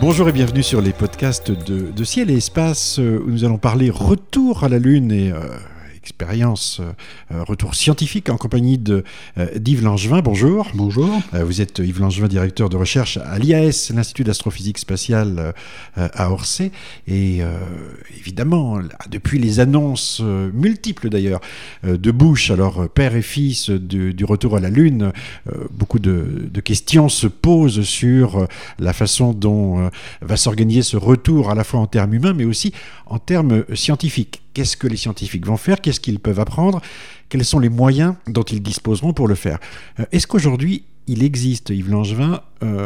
Bonjour et bienvenue sur les podcasts de Ciel et Espace où nous allons parler retour à la Lune et expérience, retour scientifique en compagnie d'Yves Langevin. Bonjour. Bonjour. Vous êtes Yves Langevin, directeur de recherche à l'IAS, l'Institut d'astrophysique spatiale à Orsay. Et évidemment, depuis les annonces multiples d'ailleurs de Bush, alors père et fils du retour à la Lune, beaucoup de questions se posent sur la façon dont va s'organiser ce retour à la fois en termes humains mais aussi en termes scientifiques. Qu'est-ce que les scientifiques vont faire? Qu'est-ce qu'ils peuvent apprendre? Quels sont les moyens dont ils disposeront pour le faire? Est-ce qu'aujourd'hui, il existe, Yves Langevin,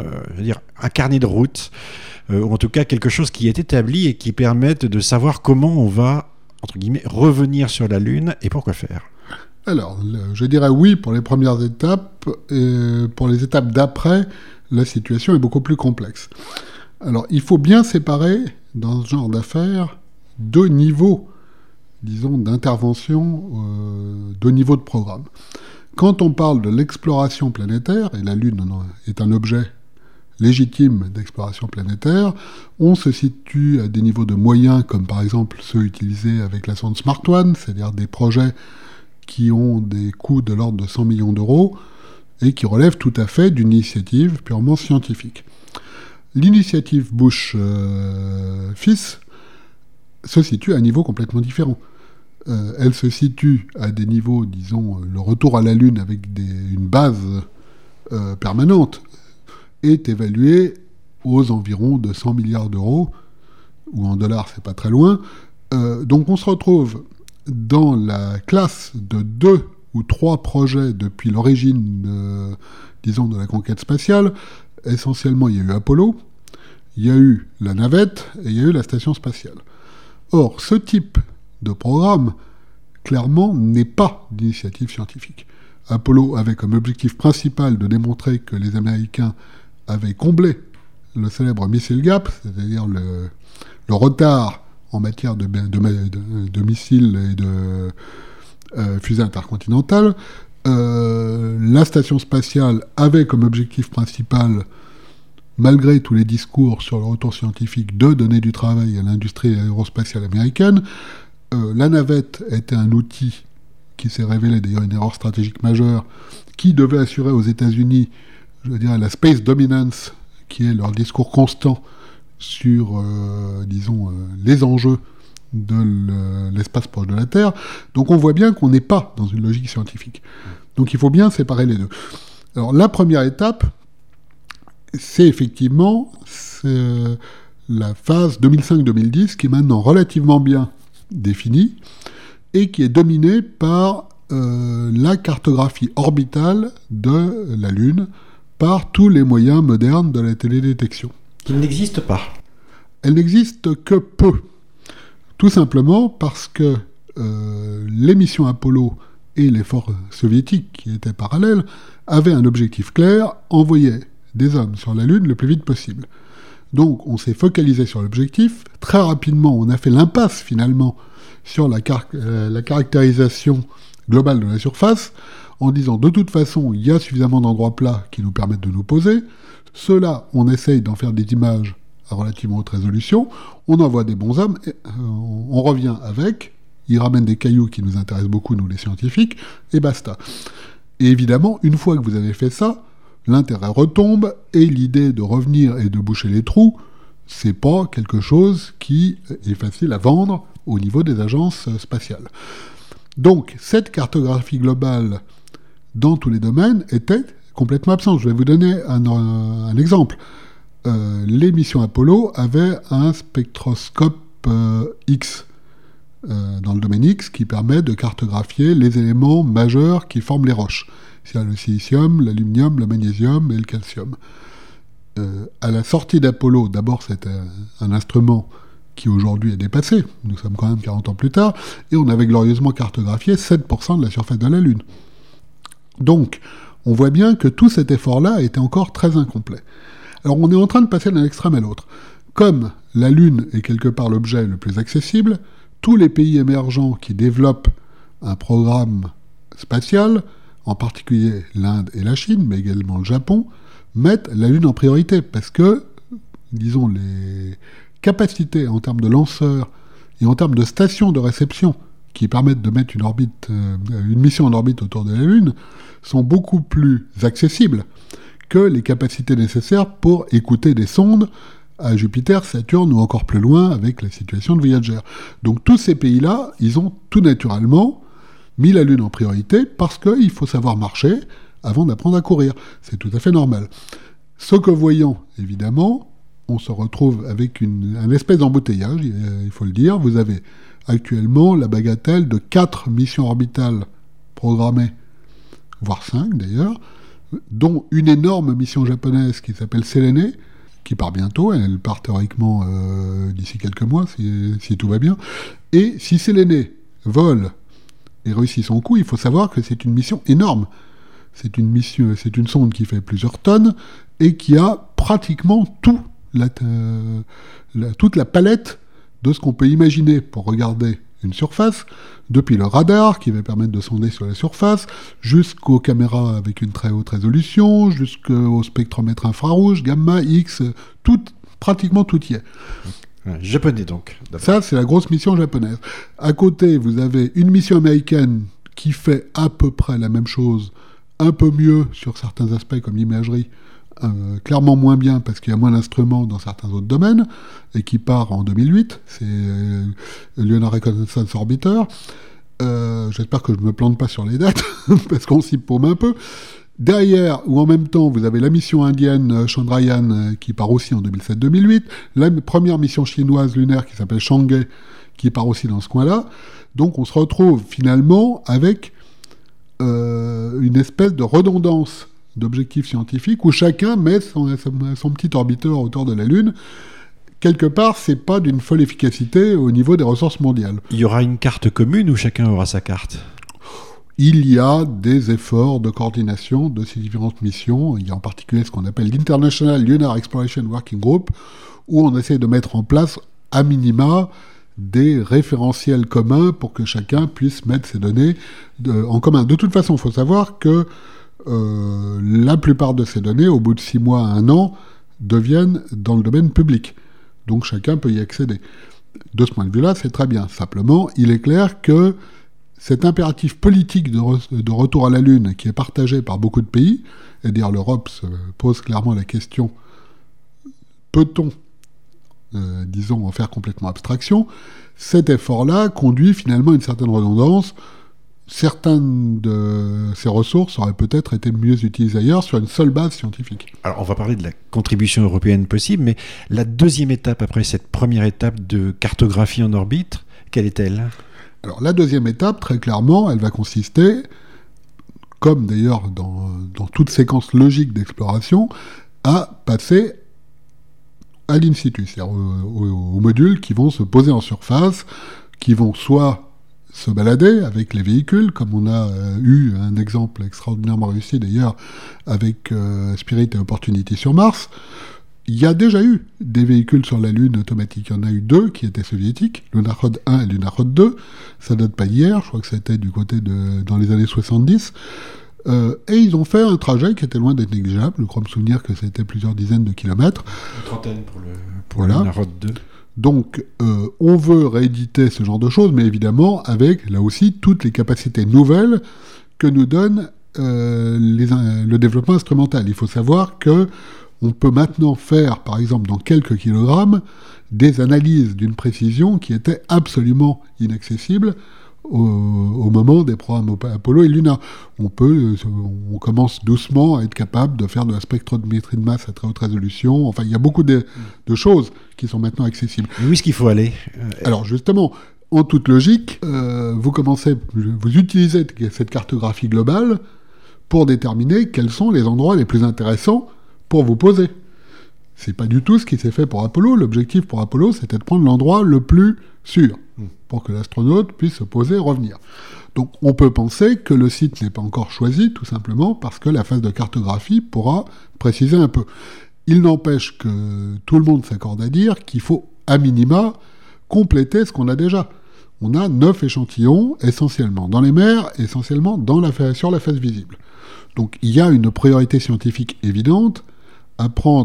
un carnet de route, ou en tout cas quelque chose qui est établi et qui permette de savoir comment on va, entre guillemets, revenir sur la Lune et pourquoi faire? Alors, je dirais oui pour les premières étapes. Et pour les étapes d'après, la situation est beaucoup plus complexe. Alors, il faut bien séparer, dans ce genre d'affaires, deux niveaux, disons, d'intervention, deux niveaux de programme. Quand on parle de l'exploration planétaire, et la Lune est un objet légitime d'exploration planétaire, on se situe à des niveaux de moyens, comme par exemple ceux utilisés avec la sonde Smart One, c'est-à-dire des projets qui ont des coûts de l'ordre de 100 millions d'euros, et qui relèvent tout à fait d'une initiative purement scientifique. L'initiative Bush-fils se situe à un niveau complètement différent. Elle se situe à des niveaux, disons, le retour à la Lune avec une base permanente est évalué aux environs de 100 milliards d'euros, ou en dollars, c'est pas très loin. Donc on se retrouve dans la classe de 2 ou 3 projets depuis l'origine, disons, de la conquête spatiale. Essentiellement, il y a eu Apollo, il y a eu la navette et il y a eu la station spatiale. Or, ce type de programme, clairement, n'est pas d'initiative scientifique. Apollo avait comme objectif principal de démontrer que les Américains avaient comblé le célèbre missile gap, c'est-à-dire le retard en matière de missiles et de fusées intercontinentales. La station spatiale avait comme objectif principal, malgré tous les discours sur le retour scientifique, de donner du travail à l'industrie aérospatiale américaine. La navette était un outil qui s'est révélé d'ailleurs une erreur stratégique majeure, qui devait assurer aux États-Unis, je dirais, la space dominance, qui est leur discours constant sur, les enjeux de l'espace proche de la Terre. Donc on voit bien qu'on n'est pas dans une logique scientifique. Donc il faut bien séparer les deux. Alors la première étape, c'est effectivement la phase 2005-2010 qui est maintenant relativement bien définie et qui est dominée par la cartographie orbitale de la Lune par tous les moyens modernes de la télédétection. Qui n'existe pas. Elle n'existe que peu. Tout simplement parce que les missions Apollo et l'effort soviétique, qui étaient parallèles, avaient un objectif clair, envoyer des hommes sur la Lune le plus vite possible. Donc on s'est focalisé sur l'objectif. Très rapidement, on a fait l'impasse finalement sur la caractérisation globale de la surface, en disant de toute façon, il y a suffisamment d'endroits plats qui nous permettent de nous poser. Cela, on essaye d'en faire des images à relativement haute résolution, on envoie des bons hommes, et, on revient avec, ils ramènent des cailloux qui nous intéressent beaucoup, nous les scientifiques, et basta. Et évidemment, une fois que vous avez fait ça, l'intérêt retombe, et l'idée de revenir et de boucher les trous, c'est pas quelque chose qui est facile à vendre au niveau des agences spatiales. Donc, cette cartographie globale dans tous les domaines était complètement absente. Je vais vous donner un exemple. Les missions Apollo avaient un spectroscope X dans le domaine X qui permet de cartographier les éléments majeurs qui forment les roches. C'est-à-dire le silicium, l'aluminium, le magnésium et le calcium. À la sortie d'Apollo, d'abord c'était un instrument qui aujourd'hui est dépassé, nous sommes quand même 40 ans plus tard, et on avait glorieusement cartographié 7% de la surface de la Lune. Donc, on voit bien que tout cet effort-là était encore très incomplet. Alors on est en train de passer d'un extrême à l'autre. Comme la Lune est quelque part l'objet le plus accessible, tous les pays émergents qui développent un programme spatial, en particulier l'Inde et la Chine, mais également le Japon, mettent la Lune en priorité, parce que disons, les capacités en termes de lanceurs et en termes de stations de réception qui permettent de mettre une mission en orbite autour de la Lune sont beaucoup plus accessibles que les capacités nécessaires pour écouter des sondes à Jupiter, Saturne ou encore plus loin avec la situation de Voyager. Donc tous ces pays-là, ils ont tout naturellement mis la Lune en priorité parce qu'il faut savoir marcher avant d'apprendre à courir. C'est tout à fait normal. Ce que voyons, évidemment, on se retrouve avec un espèce d'embouteillage, il faut le dire. Vous avez actuellement la bagatelle de 4 missions orbitales programmées, voire 5 d'ailleurs, dont une énorme mission japonaise qui s'appelle Selene, qui part bientôt, elle part théoriquement d'ici quelques mois, si tout va bien. Et si Selene vole et réussit son coup, il faut savoir que c'est une mission énorme. C'est une sonde qui fait plusieurs tonnes et qui a pratiquement toute la palette de ce qu'on peut imaginer pour regarder une surface, depuis le radar qui va permettre de sonder sur la surface, jusqu'aux caméras avec une très haute résolution, jusqu'au spectromètre infrarouge, gamma, X, pratiquement tout y est. Japonais donc. Ça, c'est la grosse mission japonaise. À côté, vous avez une mission américaine qui fait à peu près la même chose, un peu mieux sur certains aspects comme l'imagerie, clairement moins bien parce qu'il y a moins d'instruments dans certains autres domaines, et qui part en 2008, c'est Lunar Reconnaissance Orbiter. J'espère que je ne me plante pas sur les dates, parce qu'on s'y paume un peu. Derrière, ou en même temps, vous avez la mission indienne Chandrayaan qui part aussi en 2007-2008, la première mission chinoise lunaire qui s'appelle Chang'e qui part aussi dans ce coin-là. Donc on se retrouve finalement avec une espèce de redondance d'objectifs scientifiques où chacun met son petit orbiteur autour de la Lune. Quelque part, c'est pas d'une folle efficacité au niveau des ressources mondiales. Il y aura une carte commune ou chacun aura sa carte ? Il y a des efforts de coordination de ces différentes missions. Il y a en particulier ce qu'on appelle l'International Lunar Exploration Working Group, où on essaie de mettre en place, à minima, des référentiels communs pour que chacun puisse mettre ses données en commun. De toute façon, il faut savoir que la plupart de ces données, au bout de 6 mois à 1 an, deviennent dans le domaine public. Donc chacun peut y accéder. De ce point de vue-là, c'est très bien. Simplement, il est clair que cet impératif politique de retour à la Lune, qui est partagé par beaucoup de pays, et d'ailleurs l'Europe se pose clairement la question, peut-on, disons, en faire complètement abstraction, cet effort-là conduit finalement à une certaine redondance. Certaines de ces ressources auraient peut-être été mieux utilisées ailleurs sur une seule base scientifique. Alors on va parler de la contribution européenne possible, mais la deuxième étape après cette première étape de cartographie en orbite, quelle est-elle ? Alors la deuxième étape, très clairement, elle va consister, comme d'ailleurs dans toute séquence logique d'exploration, à passer à l'in situ, c'est-à-dire aux modules qui vont se poser en surface, qui vont soit se balader avec les véhicules, comme on a eu un exemple extraordinairement réussi d'ailleurs avec Spirit et Opportunity sur Mars. Il y a déjà eu des véhicules sur la Lune automatiques. Il y en a eu 2 qui étaient soviétiques, Lunar 1 et Lunar 2. Ça date pas d'hier, je crois que c'était du côté dans les années 70. Et ils ont fait un trajet qui était loin d'être négligeable. Je crois me souvenir que c'était plusieurs dizaines de kilomètres. Une trentaine pour le Lunar 2. Donc, on veut rééditer ce genre de choses, mais évidemment avec, là aussi, toutes les capacités nouvelles que nous donne le développement instrumental. Il faut savoir que on peut maintenant faire, par exemple, dans quelques kilogrammes, des analyses d'une précision qui était absolument inaccessible au moment des programmes Apollo et Luna. On commence doucement à être capable de faire de la spectrométrie de masse à très haute résolution. Enfin, il y a beaucoup de choses qui sont maintenant accessibles. Mais où est-ce qu'il faut aller ? Alors justement, en toute logique, vous utilisez cette cartographie globale pour déterminer quels sont les endroits les plus intéressants pour vous poser. C'est pas du tout ce qui s'est fait pour Apollo. L'objectif pour Apollo, c'était de prendre l'endroit le plus sûr pour que l'astronaute puisse se poser et revenir. Donc on peut penser que le site n'est pas encore choisi, tout simplement parce que la phase de cartographie pourra préciser un peu. Il n'empêche que tout le monde s'accorde à dire qu'il faut, à minima, compléter ce qu'on a déjà. On a 9 échantillons, essentiellement dans les mers, essentiellement sur la face visible. Donc il y a une priorité scientifique évidente à prendre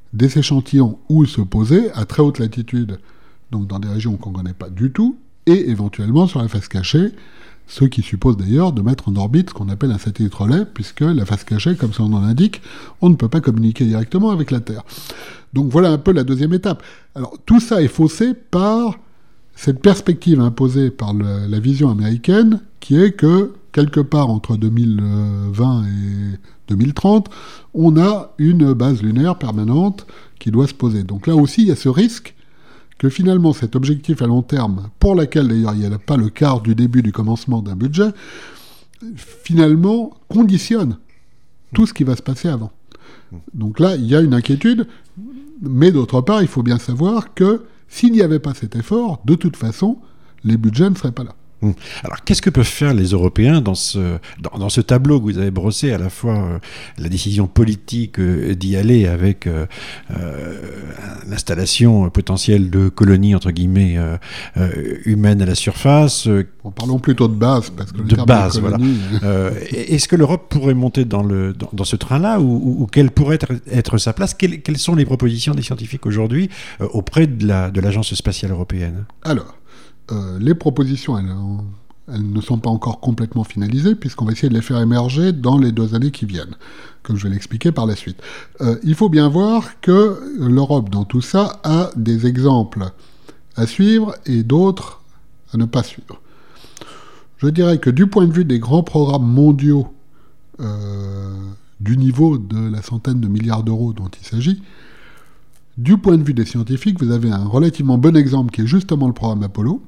des échantillons où se poser à très haute latitude, donc dans des régions qu'on ne connaît pas du tout, et éventuellement sur la face cachée, ce qui suppose d'ailleurs de mettre en orbite ce qu'on appelle un satellite relais, puisque la face cachée, comme son nom l'indique, on ne peut pas communiquer directement avec la Terre. Donc voilà un peu la deuxième étape. Alors tout ça est faussé par cette perspective imposée par la vision américaine, qui est que quelque part entre 2020 et 2030, on a une base lunaire permanente qui doit se poser. Donc là aussi, il y a ce risque que finalement cet objectif à long terme, pour lequel d'ailleurs il n'y a pas le quart du début du commencement d'un budget, finalement conditionne tout ce qui va se passer avant. Donc là, il y a une inquiétude, mais d'autre part, il faut bien savoir que s'il n'y avait pas cet effort, de toute façon, les budgets ne seraient pas là. Alors, qu'est-ce que peuvent faire les Européens dans ce tableau que vous avez brossé, à la fois la décision politique d'y aller avec l'installation potentielle de colonies, entre guillemets, humaines à la surface Parlons plutôt de base, parce que de base, voilà. Est-ce que l'Europe pourrait monter dans ce train-là, ou quelle pourrait être sa place? Quelles sont les propositions des scientifiques aujourd'hui auprès de l'Agence spatiale européenne? Alors, les propositions, elles ne sont pas encore complètement finalisées, puisqu'on va essayer de les faire émerger dans les 2 années qui viennent, comme je vais l'expliquer par la suite. Il faut bien voir que l'Europe, dans tout ça, a des exemples à suivre et d'autres à ne pas suivre. Je dirais que du point de vue des grands programmes mondiaux, du niveau de la centaine de milliards d'euros dont il s'agit, du point de vue des scientifiques, vous avez un relativement bon exemple qui est justement le programme Apollo,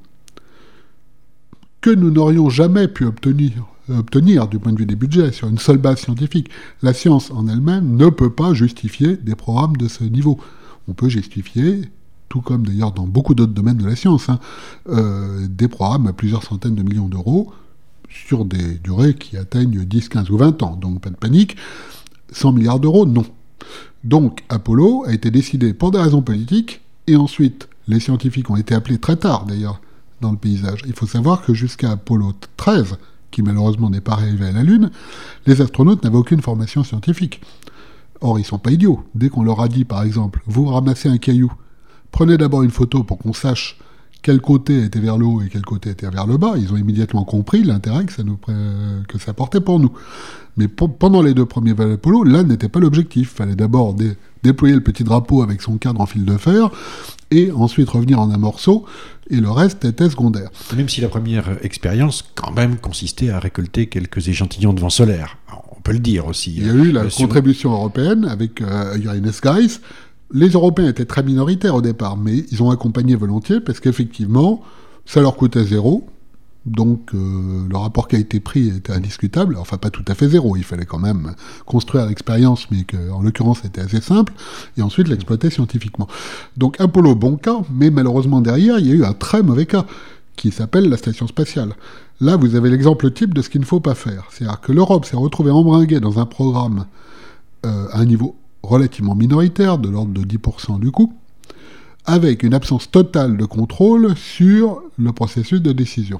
que nous n'aurions jamais pu obtenir du point de vue des budgets sur une seule base scientifique. La science en elle-même ne peut pas justifier des programmes de ce niveau. On peut justifier, tout comme d'ailleurs dans beaucoup d'autres domaines de la science, des programmes à plusieurs centaines de millions d'euros sur des durées qui atteignent 10, 15 ou 20 ans. Donc pas de panique. 100 milliards d'euros, non. Donc Apollo a été décidé pour des raisons politiques, et ensuite les scientifiques ont été appelés très tard d'ailleurs dans le paysage. Il faut savoir que jusqu'à Apollo 13, qui malheureusement n'est pas arrivé à la Lune, les astronautes n'avaient aucune formation scientifique. Or, ils sont pas idiots. Dès qu'on leur a dit, par exemple, vous ramassez un caillou, prenez d'abord une photo pour qu'on sache quel côté était vers le haut et quel côté était vers le bas, ils ont immédiatement compris l'intérêt que ça portait pour nous. Mais pendant les 2 premiers vols Apollo, là n'était pas l'objectif. Il fallait d'abord déployer le petit drapeau avec son cadre en fil de fer, et ensuite revenir en un morceau, et le reste était secondaire. Même si la première expérience, quand même, consistait à récolter quelques échantillons de vent solaire. Alors, on peut le dire aussi. Il y a eu la contribution européenne avec Johannes Geiss. Les Européens étaient très minoritaires au départ, mais ils ont accompagné volontiers, parce qu'effectivement, ça leur coûtait 0. Donc le rapport qui a été pris était indiscutable, enfin pas tout à fait 0, il fallait quand même construire l'expérience, mais en l'occurrence c'était assez simple, et ensuite l'exploiter scientifiquement. Donc Apollo, bon cas, mais malheureusement derrière il y a eu un très mauvais cas, qui s'appelle la station spatiale. Là vous avez l'exemple type de ce qu'il ne faut pas faire, c'est-à-dire que l'Europe s'est retrouvée embringuée dans un programme à un niveau relativement minoritaire, de l'ordre de 10% du coût, avec une absence totale de contrôle sur le processus de décision.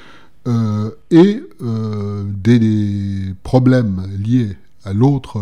Et des problèmes liés à l'autre,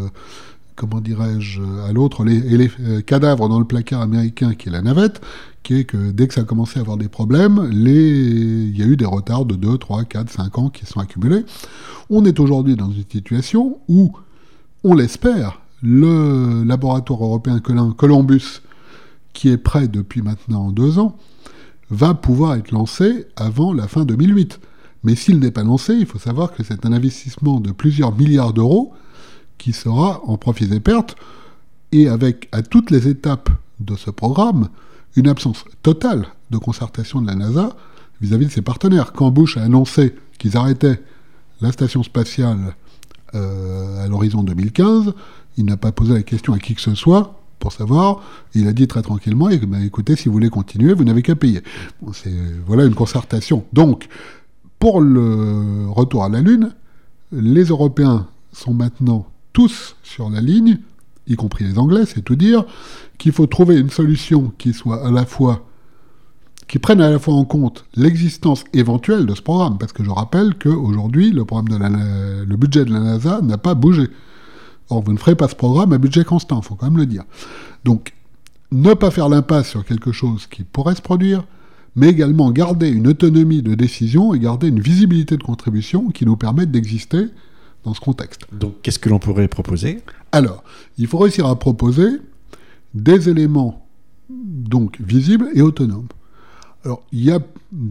les cadavres dans le placard américain qui est la navette, qui est que dès que ça a commencé à avoir des problèmes, il y a eu des retards de 2, 3, 4, 5 ans qui sont accumulés. On est aujourd'hui dans une situation où, on l'espère, le laboratoire européen Columbus, qui est prêt depuis maintenant 2 ans, va pouvoir être lancé avant la fin 2008. Mais s'il n'est pas lancé, il faut savoir que c'est un investissement de plusieurs milliards d'euros qui sera en profits et pertes, et avec, à toutes les étapes de ce programme, une absence totale de concertation de la NASA vis-à-vis de ses partenaires. Quand Bush a annoncé qu'ils arrêtaient la station spatiale à l'horizon 2015, il n'a pas posé la question à qui que ce soit pour savoir, il a dit très tranquillement, écoutez, si vous voulez continuer, vous n'avez qu'à payer. Bon, voilà une concertation. Donc, pour le retour à la Lune, les Européens sont maintenant tous sur la ligne, y compris les Anglais, c'est tout dire, qu'il faut trouver une solution qui soit qui prenne à la fois en compte l'existence éventuelle de ce programme, parce que je rappelle qu'aujourd'hui, le budget de la NASA n'a pas bougé. Or, vous ne ferez pas ce programme à budget constant, il faut quand même le dire. Donc, ne pas faire l'impasse sur quelque chose qui pourrait se produire, mais également garder une autonomie de décision et garder une visibilité de contribution qui nous permettent d'exister dans ce contexte. Donc, qu'est-ce que l'on pourrait proposer ? Alors, il faut réussir à proposer des éléments donc visibles et autonomes. Alors, il y a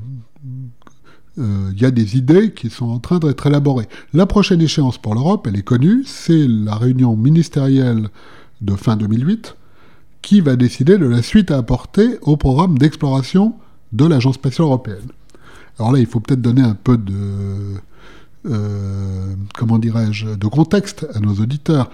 des idées qui sont en train d'être élaborées. La prochaine échéance pour l'Europe, elle est connue, c'est la réunion ministérielle de fin 2008 qui va décider de la suite à apporter au programme d'exploration de l'Agence spatiale européenne. Alors là, il faut peut-être donner un peu de contexte à nos auditeurs.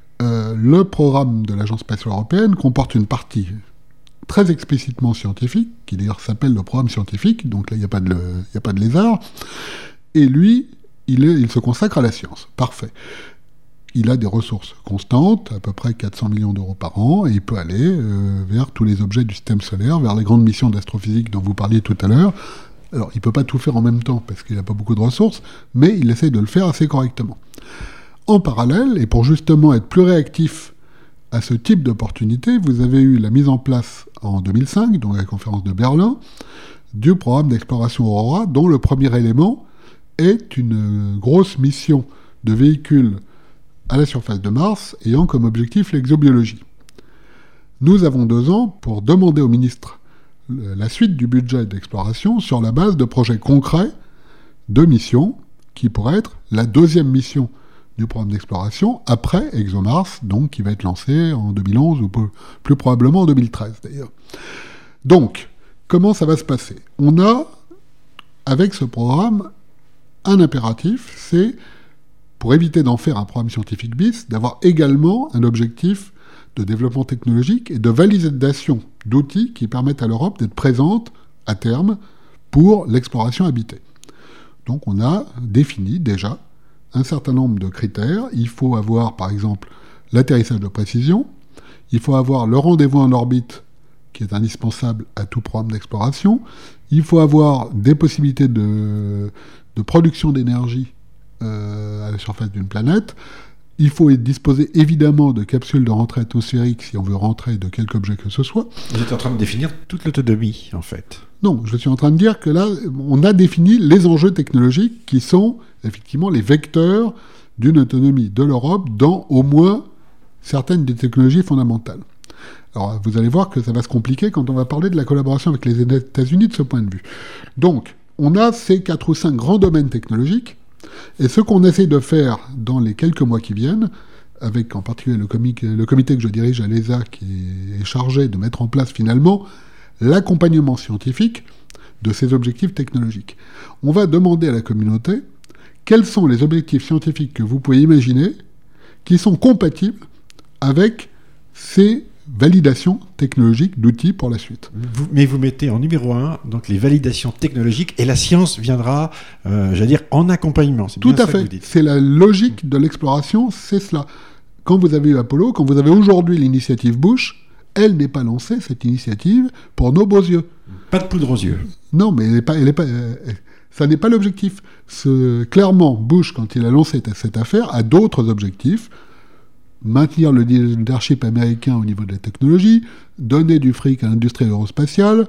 Le programme de l'Agence spatiale européenne comporte une partie très explicitement scientifique, qui d'ailleurs s'appelle le programme scientifique, donc là il n'y a pas de lézard, et lui, il se consacre à la science. Parfait. Il a des ressources constantes, à peu près 400 millions d'euros par an, et il peut aller vers tous les objets du système solaire, vers les grandes missions d'astrophysique dont vous parliez tout à l'heure. Alors, il ne peut pas tout faire en même temps, parce qu'il n'a pas beaucoup de ressources, mais il essaie de le faire assez correctement. En parallèle, et pour justement être plus réactif à ce type d'opportunité, vous avez eu la mise en place en 2005, donc à la conférence de Berlin, du programme d'exploration Aurora, dont le premier élément est une grosse mission de véhicules à la surface de Mars, ayant comme objectif l'exobiologie. Nous avons 2 ans pour demander au ministre la suite du budget d'exploration sur la base de projets concrets de missions, qui pourraient être la 2e mission du programme d'exploration, après ExoMars, donc qui va être lancé en 2011, ou plus probablement en 2013 d'ailleurs. Donc, comment ça va se passer ? On a, avec ce programme, un impératif, c'est, pour éviter d'en faire un programme scientifique bis, d'avoir également un objectif de développement technologique et de validation d'outils qui permettent à l'Europe d'être présente à terme pour l'exploration habitée. Donc on a défini déjà un certain nombre de critères. Il faut avoir, par exemple, l'atterrissage de précision. Il faut avoir le rendez-vous en orbite, qui est indispensable à tout programme d'exploration. Il faut avoir des possibilités de production d'énergie à la surface d'une planète. Il faut disposer évidemment de capsules de rentrée atmosphérique si on veut rentrer de quelque objet que ce soit. Vous êtes en train de définir toute l'autonomie, en fait. Non, je suis en train de dire que là, on a défini les enjeux technologiques qui sont effectivement les vecteurs d'une autonomie de l'Europe dans au moins certaines des technologies fondamentales. Alors, vous allez voir que ça va se compliquer quand on va parler de la collaboration avec les États-Unis de ce point de vue. Donc, on a ces 4 ou 5 grands domaines technologiques, et ce qu'on essaie de faire dans les quelques mois qui viennent, avec en particulier le comité que je dirige à l'ESA, qui est chargé de mettre en place finalement l'accompagnement scientifique de ces objectifs technologiques. On va demander à la communauté quels sont les objectifs scientifiques que vous pouvez imaginer qui sont compatibles avec ces validations technologiques d'outils pour la suite. Mais vous mettez en numéro 1 donc les validations technologiques et la science viendra, en accompagnement. C'est tout bien à ça fait. Que vous dites. C'est la logique de l'exploration, c'est cela. Quand vous avez eu Apollo, quand vous avez aujourd'hui l'initiative Bush, elle n'est pas lancée, cette initiative, pour nos beaux yeux. Pas de poudre aux yeux. Non, mais ça n'est pas l'objectif. Clairement, Bush, quand il a lancé cette affaire, a d'autres objectifs. Maintenir le leadership américain au niveau de la technologie, donner du fric à l'industrie aérospatiale,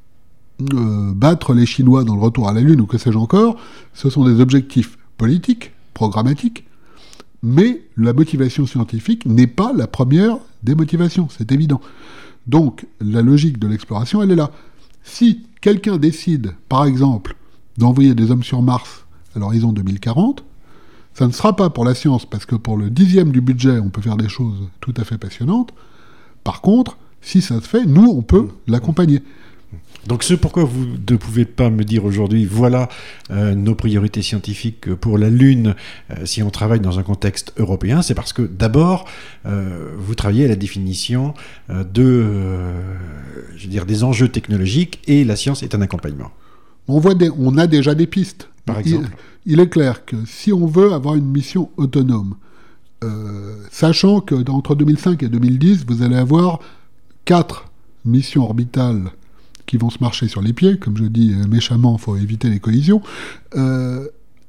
battre les Chinois dans le retour à la Lune, ou que sais-je encore. Ce sont des objectifs politiques, programmatiques, mais la motivation scientifique n'est pas la première des motivations, c'est évident. Donc, la logique de l'exploration, elle est là. Si quelqu'un décide, par exemple, d'envoyer des hommes sur Mars à l'horizon 2040, ça ne sera pas pour la science, parce que pour le 10e du budget, on peut faire des choses tout à fait passionnantes. Par contre, si ça se fait, nous, on peut l'accompagner. Donc ce pourquoi vous ne pouvez pas me dire aujourd'hui, voilà nos priorités scientifiques pour la Lune, si on travaille dans un contexte européen, c'est parce que d'abord, vous travaillez à la définition des enjeux technologiques, et la science est un accompagnement. On a déjà des pistes. Par exemple. Il est clair que si on veut avoir une mission autonome, sachant qu'entre 2005 et 2010, vous allez avoir 4 missions orbitales qui vont se marcher sur les pieds, comme je dis méchamment, il faut éviter les collisions,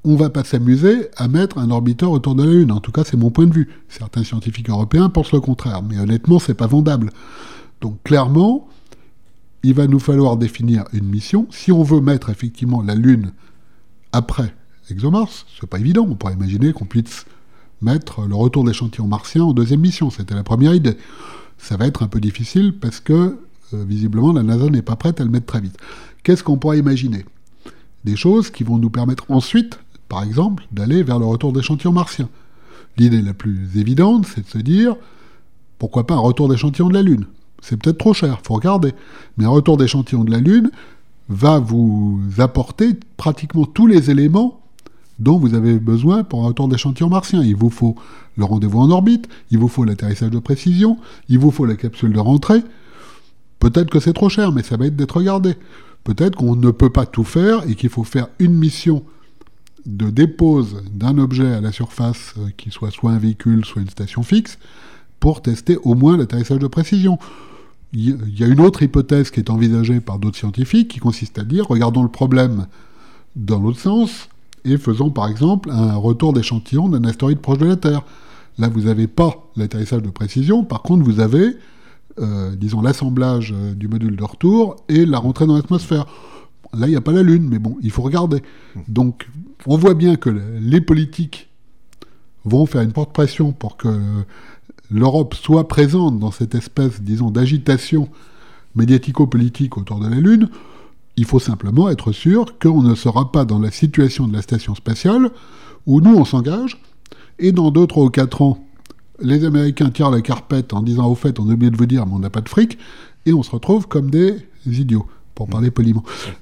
on ne va pas s'amuser à mettre un orbiteur autour de la Lune. En tout cas, c'est mon point de vue. Certains scientifiques européens pensent le contraire, mais honnêtement, c'est pas vendable. Donc clairement, il va nous falloir définir une mission. Si on veut mettre effectivement la Lune après ExoMars, c'est pas évident. On pourrait imaginer qu'on puisse mettre le retour d'échantillons martiens en deuxième mission. C'était la première idée. Ça va être un peu difficile parce que, visiblement, la NASA n'est pas prête à le mettre très vite. Qu'est-ce qu'on pourrait imaginer ? Des choses qui vont nous permettre ensuite, par exemple, d'aller vers le retour d'échantillons martiens. L'idée la plus évidente, c'est de se dire, pourquoi pas un retour d'échantillons de la Lune ? C'est peut-être trop cher, il faut regarder. Mais un retour d'échantillons de la Lune va vous apporter pratiquement tous les éléments dont vous avez besoin pour un retour d'échantillons martiens. Il vous faut le rendez-vous en orbite, il vous faut l'atterrissage de précision, il vous faut la capsule de rentrée. Peut-être que c'est trop cher, mais ça va être d'être regardé. Peut-être qu'on ne peut pas tout faire et qu'il faut faire une mission de dépose d'un objet à la surface qui soit un véhicule, soit une station fixe, pour tester au moins l'atterrissage de précision. Il y a une autre hypothèse qui est envisagée par d'autres scientifiques qui consiste à dire, regardons le problème dans l'autre sens et faisons par exemple un retour d'échantillon d'un astéroïde proche de la Terre. Là, vous n'avez pas l'atterrissage de précision, par contre, vous avez, disons, l'assemblage du module de retour et la rentrée dans l'atmosphère. Là, il n'y a pas la Lune, mais bon, il faut regarder. Donc, on voit bien que les politiques vont faire une porte-pression pour que l'Europe soit présente dans cette espèce, disons, d'agitation médiatico-politique autour de la Lune. Il faut simplement être sûr qu'on ne sera pas dans la situation de la station spatiale où nous, on s'engage, et dans 2, 3 ou 4 ans, les Américains tirent la carpette en disant « Au fait, on a oublié de vous dire, mais on n'a pas de fric », et on se retrouve comme des idiots, pour parler poliment.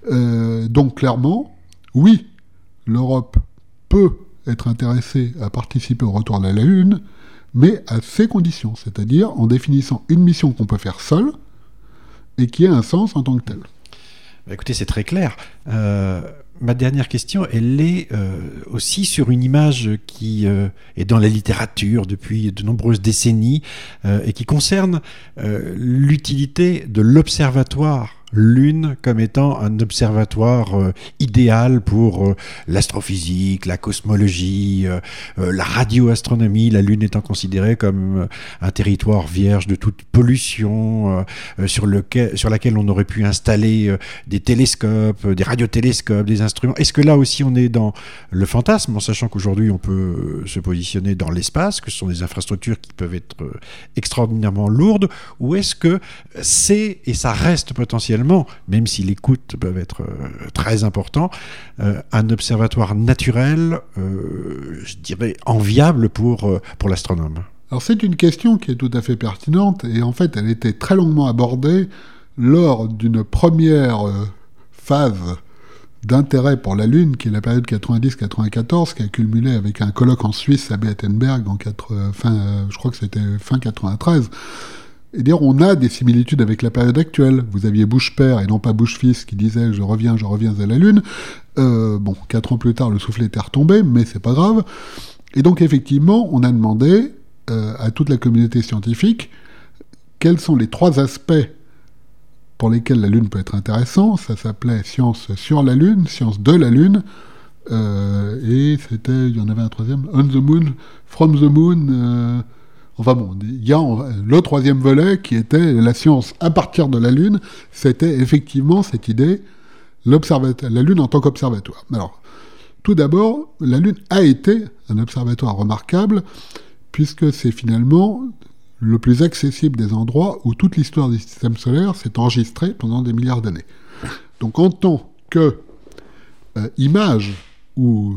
Donc, clairement, oui, l'Europe peut être intéressée à participer au retour de la Lune, mais à ces conditions, c'est-à-dire en définissant une mission qu'on peut faire seule et qui a un sens en tant que telle. Écoutez, c'est très clair. Ma dernière question, elle est aussi sur une image qui est dans la littérature depuis de nombreuses décennies et qui concerne l'utilité de l'observatoire Lune comme étant un observatoire idéal pour l'astrophysique, la cosmologie, la radioastronomie, la Lune étant considérée comme un territoire vierge de toute pollution, sur laquelle on aurait pu installer des télescopes, des radiotélescopes, des instruments. Est-ce que là aussi on est dans le fantasme, en sachant qu'aujourd'hui on peut se positionner dans l'espace, que ce sont des infrastructures qui peuvent être extraordinairement lourdes, ou est-ce que c'est, et ça reste potentiellement, même si les coûts peuvent être très importants, un observatoire naturel, je dirais, enviable pour l'astronome? Alors c'est une question qui est tout à fait pertinente, et en fait elle était très longuement abordée lors d'une première phase d'intérêt pour la Lune, qui est la période 90-94, qui a culminé avec un colloque en Suisse à Beatenberg je crois que c'était fin 93. Et dire, on a des similitudes avec la période actuelle. Vous aviez Bush père et non pas Bush fils qui disait je reviens à la Lune. 4 ans plus tard, le soufflet était retombé, mais c'est pas grave. Et donc effectivement, on a demandé à toute la communauté scientifique quels sont les 3 aspects pour lesquels la Lune peut être intéressante. Ça s'appelait science sur la Lune, science de la Lune, et il y en avait un troisième, on the moon, from the moon. Il y a le 3e volet qui était la science à partir de la Lune. C'était effectivement cette idée, la Lune en tant qu'observatoire. Alors, tout d'abord, la Lune a été un observatoire remarquable, puisque c'est finalement le plus accessible des endroits où toute l'histoire du système solaire s'est enregistrée pendant des milliards d'années. Donc, en tant que image ou,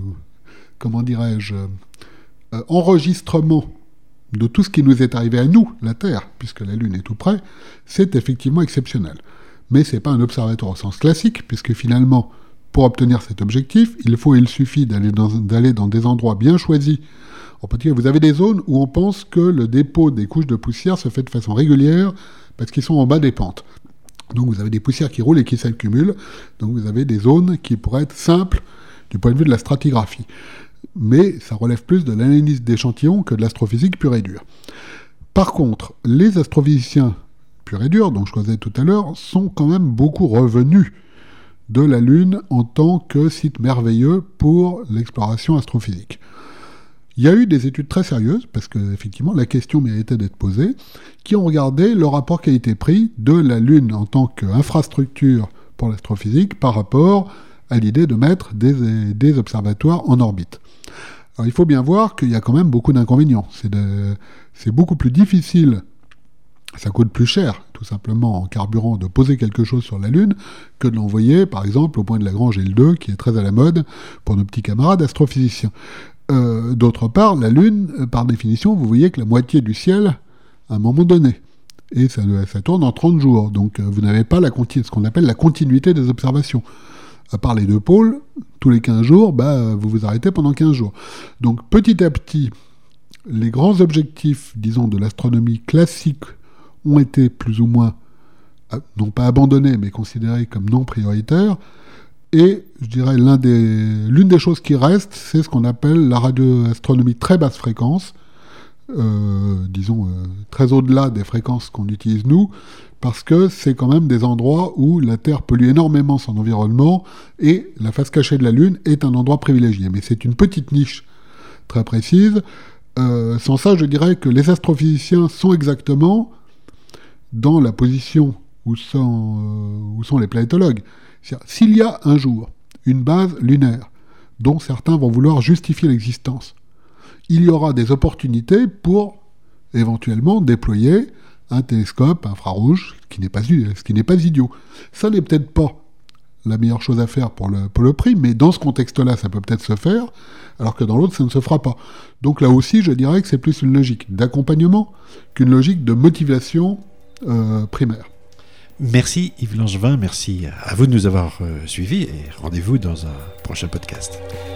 enregistrement de tout ce qui nous est arrivé à nous, la Terre, puisque la Lune est tout près, c'est effectivement exceptionnel. Mais ce n'est pas un observatoire au sens classique, puisque finalement, pour obtenir cet objectif, il suffit d'aller dans des endroits bien choisis. En particulier, vous avez des zones où on pense que le dépôt des couches de poussière se fait de façon régulière, parce qu'ils sont en bas des pentes. Donc vous avez des poussières qui roulent et qui s'accumulent, donc vous avez des zones qui pourraient être simples du point de vue de la stratigraphie. Mais ça relève plus de l'analyse d'échantillons que de l'astrophysique pure et dure. Par contre, les astrophysiciens purs et durs, dont je causais tout à l'heure, sont quand même beaucoup revenus de la Lune en tant que site merveilleux pour l'exploration astrophysique. Il y a eu des études très sérieuses, parce que effectivement la question méritait d'être posée, qui ont regardé le rapport qualité-prix de la Lune en tant qu'infrastructure pour l'astrophysique par rapport à l'idée de mettre des observatoires en orbite. Alors il faut bien voir qu'il y a quand même beaucoup d'inconvénients. C'est beaucoup plus difficile, ça coûte plus cher, tout simplement en carburant, de poser quelque chose sur la Lune que de l'envoyer, par exemple, au point de Lagrange L2, qui est très à la mode pour nos petits camarades astrophysiciens. D'autre part, la Lune, par définition, vous voyez que la moitié du ciel à un moment donné. Et ça tourne en 30 jours. Donc vous n'avez pas ce qu'on appelle la continuité des observations. À part les deux pôles, tous les 15 jours, vous vous arrêtez pendant 15 jours. Donc petit à petit, les grands objectifs, disons, de l'astronomie classique ont été plus ou moins, non pas abandonnés, mais considérés comme non prioritaires. Et je dirais l'une des choses qui reste, c'est ce qu'on appelle la radioastronomie très basse fréquence, très au-delà des fréquences qu'on utilise nous, parce que c'est quand même des endroits où la Terre pollue énormément son environnement et la face cachée de la Lune est un endroit privilégié. Mais c'est une petite niche très précise. Sans ça, je dirais que les astrophysiciens sont exactement dans la position où sont les planétologues. S'il y a un jour une base lunaire dont certains vont vouloir justifier l'existence, il y aura des opportunités pour éventuellement déployer un télescope infrarouge, ce qui n'est pas idiot. Ça n'est peut-être pas la meilleure chose à faire pour le prix, mais dans ce contexte-là, ça peut peut-être se faire, alors que dans l'autre, ça ne se fera pas. Donc là aussi, je dirais que c'est plus une logique d'accompagnement qu'une logique de motivation primaire. Merci Yves Langevin, merci à vous de nous avoir suivis et rendez-vous dans un prochain podcast.